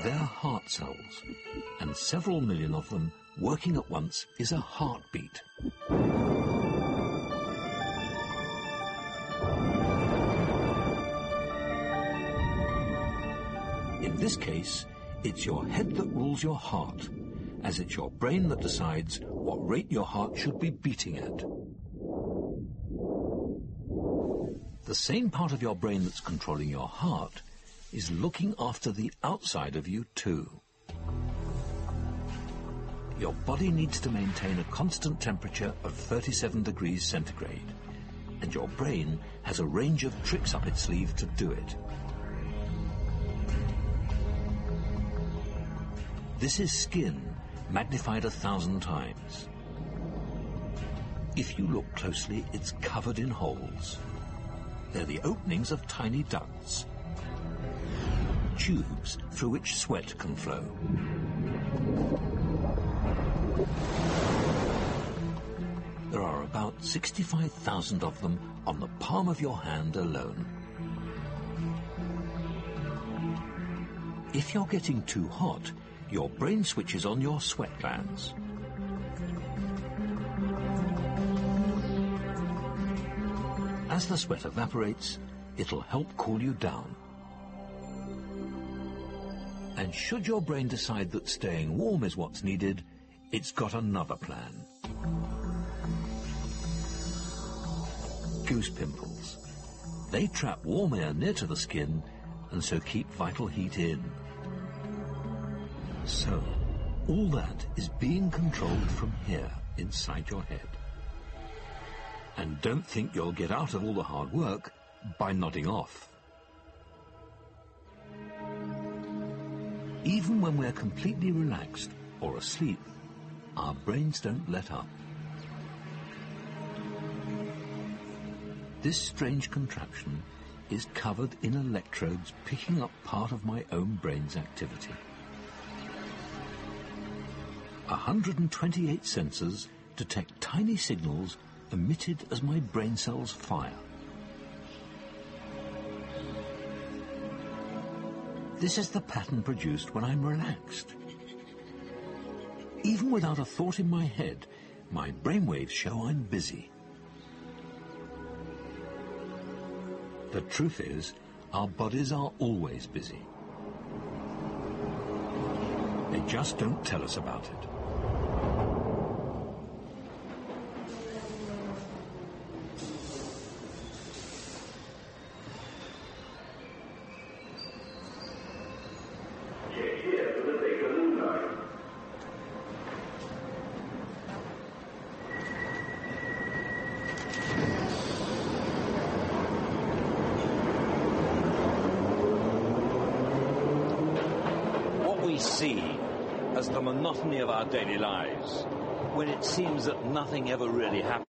They're heart cells, and several million of them working at once is a heartbeat. In this case, it's your head that rules your heart, as it's your brain that decides what rate your heart should be beating at. The same part of your brain that's controlling your heart is looking after the outside of you too. Your body needs to maintain a constant temperature of 37 degrees centigrade, and your brain has a range of tricks up its sleeve to do it. This is skin, magnified 1,000 times. If you look closely, it's covered in holes. They're the openings of tiny ducts, tubes through which sweat can flow. There are about 65,000 of them on the palm of your hand alone. If you're getting too hot, your brain switches on your sweat glands. As the sweat evaporates, it'll help cool you down. And should your brain decide that staying warm is what's needed, it's got another plan. Goose pimples. They trap warm air near to the skin and so keep vital heat in. So, all that is being controlled from here, inside your head. And don't think you'll get out of all the hard work by nodding off. Even when we're completely relaxed or asleep, our brains don't let up. This strange contraption is covered in electrodes picking up part of my own brain's activity. 128 sensors detect tiny signals emitted as my brain cells fire. This is the pattern produced when I'm relaxed. Even without a thought in my head, my brainwaves show I'm busy. The truth is, our bodies are always busy. They just don't tell us about it. We see as the monotony of our daily lives, when it seems that nothing ever really happens.